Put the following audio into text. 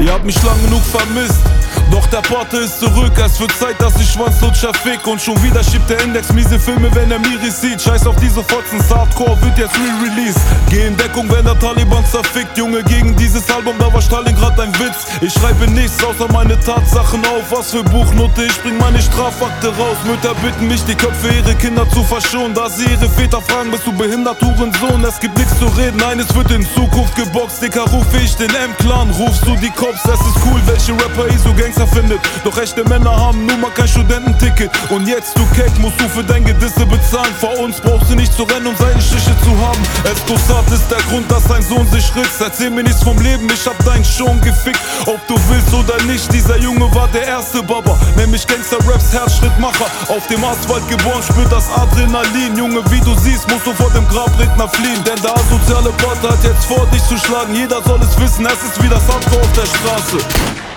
Ihr habt mich lang genug vermisst, doch der Pate ist zurück. Es wird Zeit, dass ich Schwanzlutscher fick. Und schon wieder schiebt der Index miese Filme, wenn er Miri sieht. Scheiß auf diese Fotzen, Hardcore wird jetzt re-release. Geh in Deckung, wenn der Taliban zerfickt. Junge, gegen dieses Album, da war Stalingrad ein Witz. Ich schreibe nichts außer meine Tatsachen auf. Was für Buchnote, ich bring meine Strafakte raus. Mütter bitten mich, die Köpfe ihrer Kinder zu verschonen. Da sie ihre Väter fragen, bist du behindert, Hurensohn? Es gibt nichts zu reden, nein, es wird in Zukunft geboxt. Dicker, rufe ich den M-Clan, rufst du die Cops. Es ist cool, welche Rapper ihr so Gangster findet. Doch echte Männer haben nun mal kein Studententicket. Und jetzt, du Keck, musst du für dein Gedisse bezahlen. Vor uns brauchst du nicht zu rennen, um Seitenstiche zu haben. Estosat ist der Grund, dass dein Sohn sich ritzt. Erzähl mir nichts vom Leben, ich hab deinen schon gefickt. Ob du willst oder nicht, dieser Junge war der erste Baba. Nenn mich Gangster-Raps Herzschrittmacher. Auf dem Asphalt geboren, spürt das Adrenalin. Junge, wie du siehst, musst du vor dem Grabredner fliehen. Denn der asoziale Pate hat jetzt vor, dich zu schlagen. Jeder soll es wissen, es ist wie das Hardcore auf der Straße.